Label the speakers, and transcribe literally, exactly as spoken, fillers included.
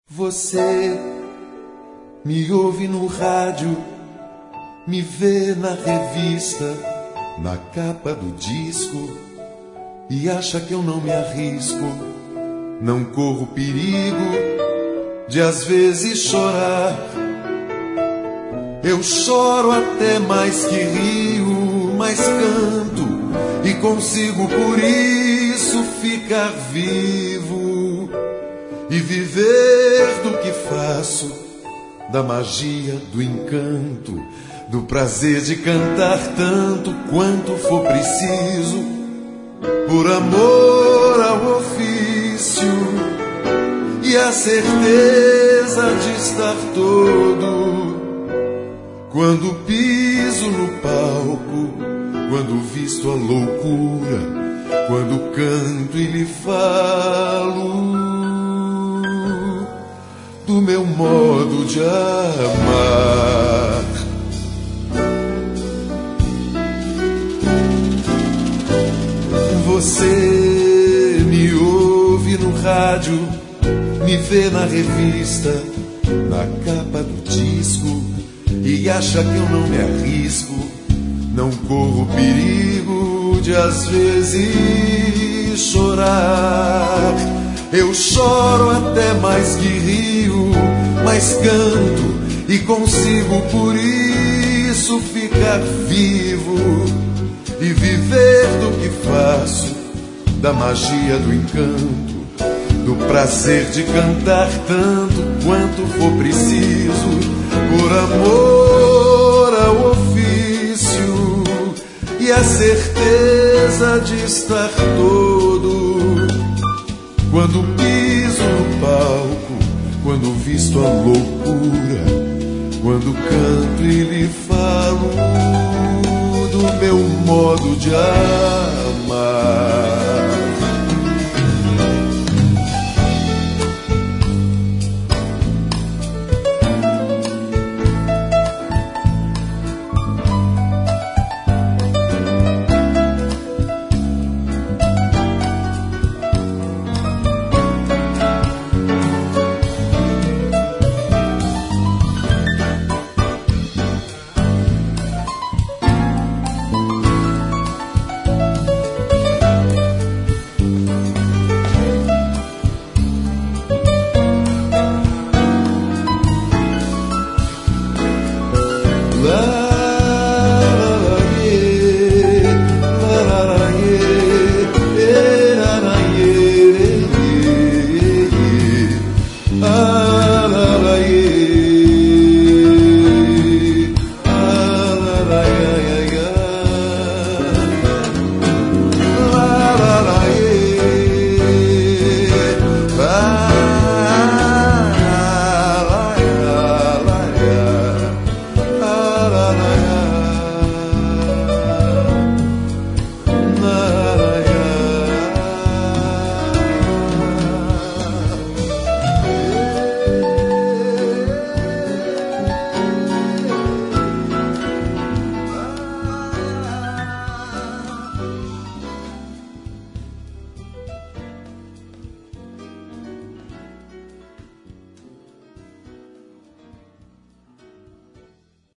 Speaker 1: Você me ouve no rádio, me vê na revista, na capa do disco, e acha que eu não me arrisco, não corro perigo de às vezes chorar. Eu choro até mais que rio, mas canto e consigo por isso ficar vivo e viver do que faço, da magia, do encanto, do prazer de cantar tanto quanto for preciso, por amor ao ofício e a certeza de estar todo quando piso no palco, quando visto a loucura, quando canto e lhe falo do meu modo de amar. Você me ouve no rádio, me vê na revista, na capa do disco, e acha que eu não me arrisco, não corro perigo de às vezes chorar. Eu choro até mais que rio, mas canto e consigo por isso ficar vivo e viver do que faço, da magia, do encanto, do prazer de cantar tanto quanto for preciso, por amor ao ofício e a certeza de estar todo quando piso no palco, quando visto a loucura, quando canto e lhe falo do meu modo de amar.